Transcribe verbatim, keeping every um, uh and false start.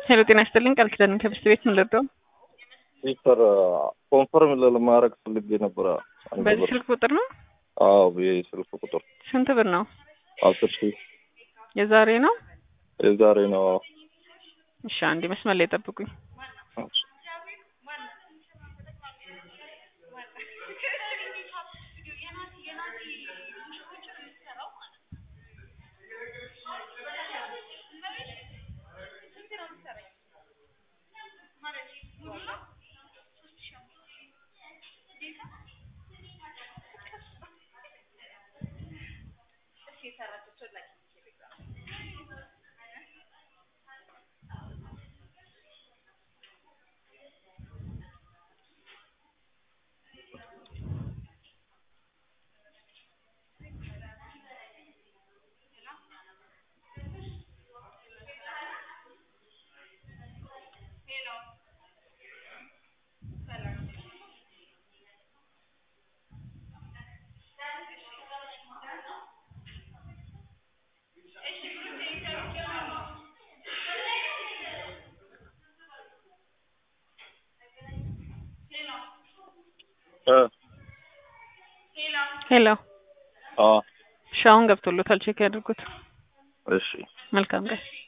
ሄሎ ጤና ይስጥልኝ ቃል ኪዳን ከብስት ቤት ምን ልርዳው? ሲስተር ኮንፈርም ለማድረግ ፈልጌ ነበር። በዚህ ስልክ ቁጥር ነው? አዎ በስልክ ቁጥር። ስንት ብር ነው? አስር ሺህ የዛሬ ነው? የዛሬ ነው። እሺ አንዴ መስመር ላይ ጠብቁኝ። ሄሎ አዎ ሻውን ገብቶሎታል ቼክ ያድርጉት። እሺ መልካም ቀን